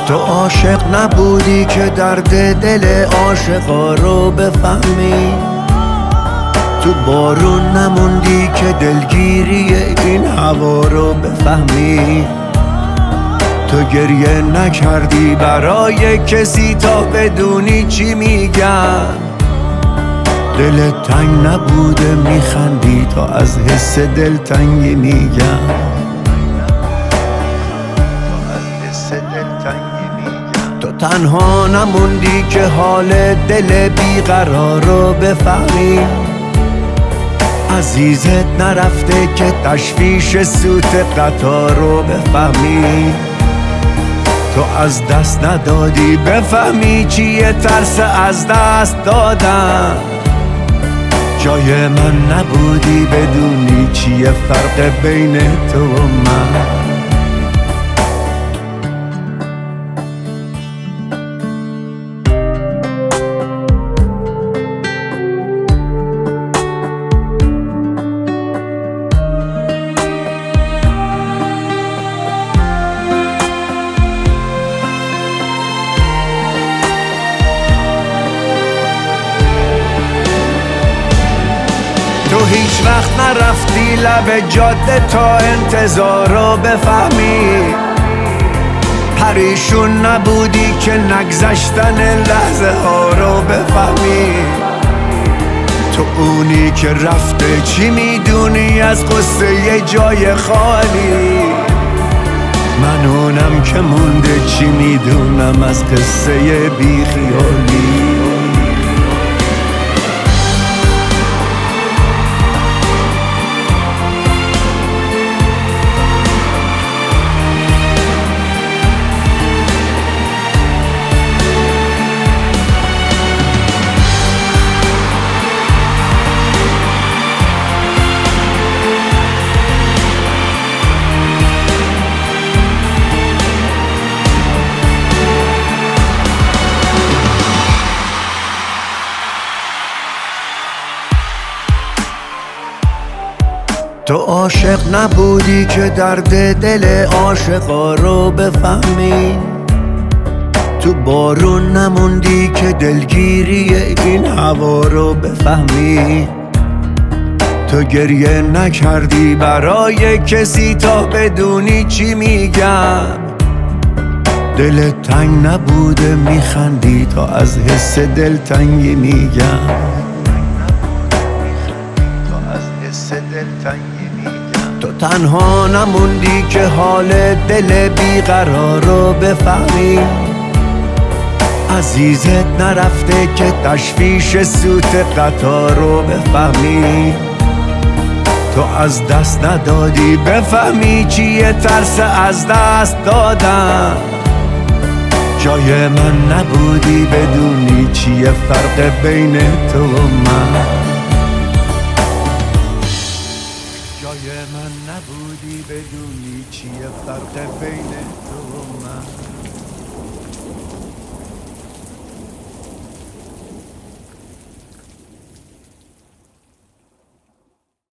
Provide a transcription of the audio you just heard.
تو عاشق نبودی که درد دل عاشقا رو بفهمی، تو بارون نموندی که دلگیری این هوا رو بفهمی، تو گریه نکردی برای کسی تا بدونی چی میگم، دلت تنگ نبوده میخندی تا از حس دلتنگی میگم، تو تنها نموندی که حال دل بیقرار رو بفهمی، عزیزت نرفته که تشویش سوت قطار رو بفهمی، تو از دست ندادی بفهمی چیه ترس از دست دادن، جای من نبودی بدونی چیه فرق بین تو و من. تو هیچ وقت نرفتی لب جاده تا انتظار رو بفهمی، پریشون نبودی که نگذشتن لحظه ها رو بفهمی، تو اونی که رفته چی میدونی از قصه یه جای خالی، من اونم که مونده چی میدونم از قصه بیخیالی. تو عاشق نبودی که درد دل عاشقا رو بفهمی، تو بارون نموندی که دلگیری این هوا رو بفهمی، تو گریه نکردی برای کسی تا بدونی چی میگم، دلت تنگ نبوده میخندی تا از حس دلتنگی میگم، تو تنها نموندی که حال دل بیقرار رو بفهمی، عزیزت نرفته که تشویش سوت قطار رو بفهمی، تو از دست ندادی بفهمی چیه ترس از دست دادن، جای من نبودی بدونی چیه فرق بین تو و من، جای من نبودی بدونی چیه فرق بین تو و من.